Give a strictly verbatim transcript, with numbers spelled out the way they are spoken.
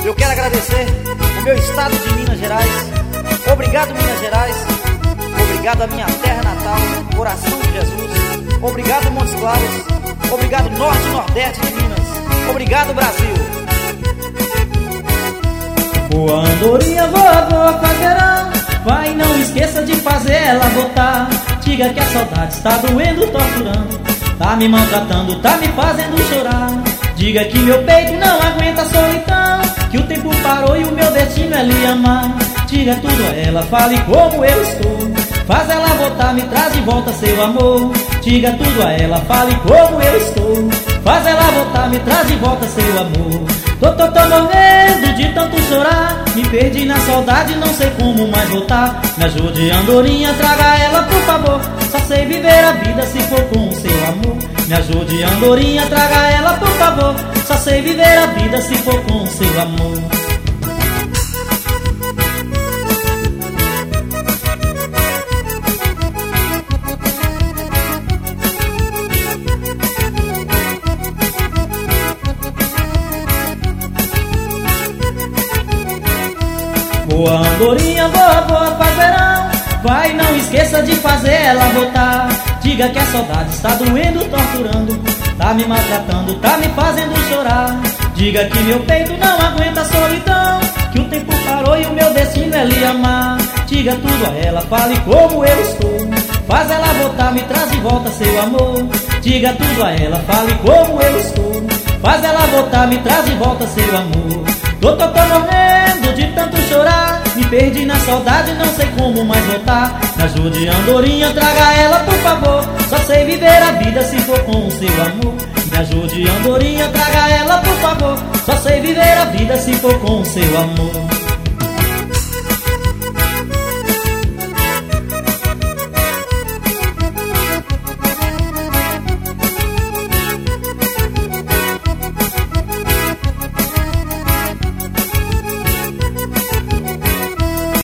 Eu quero agradecer o meu estado de Minas Gerais. Obrigado, Minas Gerais. Obrigado a minha terra natal, coração de Jesus. Obrigado, Montes Claros. Obrigado, Norte e Nordeste de Minas. Obrigado, Brasil. Boa andorinha, voa, voa, faz verão. Vai, não esqueça de fazer ela voltar. Diga que a saudade está doendo, torturando. Tá me maltratando, tá me fazendo chorar. Diga que meu peito não aguenta a solidão, que o tempo parou e o meu destino é lhe amar. Diga tudo a ela, fale como eu estou. Faz ela voltar, me traz de volta seu amor. Diga tudo a ela, fale como eu estou. Faz ela voltar, me traz de volta seu amor. Tô, tô, tô morrendo de tanto chorar. Me perdi na saudade, não sei como mais voltar. Me ajude, andorinha, traga ela por favor. Só sei viver a vida se for com o seu amor. Me ajude, andorinha, traga ela por favor. Só sei viver a vida se for com o seu amor. Boa andorinha, boa, boa, faz verão. Vai, não esqueça de fazer ela voltar. Diga que a saudade está doendo, torturando. Tá me maltratando, tá me fazendo chorar. Diga que meu peito não aguenta a solidão, que o tempo parou e o meu destino é lhe amar. Diga tudo a ela, fale como eu estou. Faz ela voltar, me traz de volta seu amor. Diga tudo a ela, fale como eu estou. Faz ela voltar, me traz de volta seu amor. Tô, tô, tô morrendo de tanto chorar. Me perdi na saudade, não sei como mais voltar. Me ajude, andorinha, traga ela por favor. Só sei viver a vida se for com o seu amor. Me ajude, andorinha, traga ela por favor. Só sei viver a vida se for com o seu amor.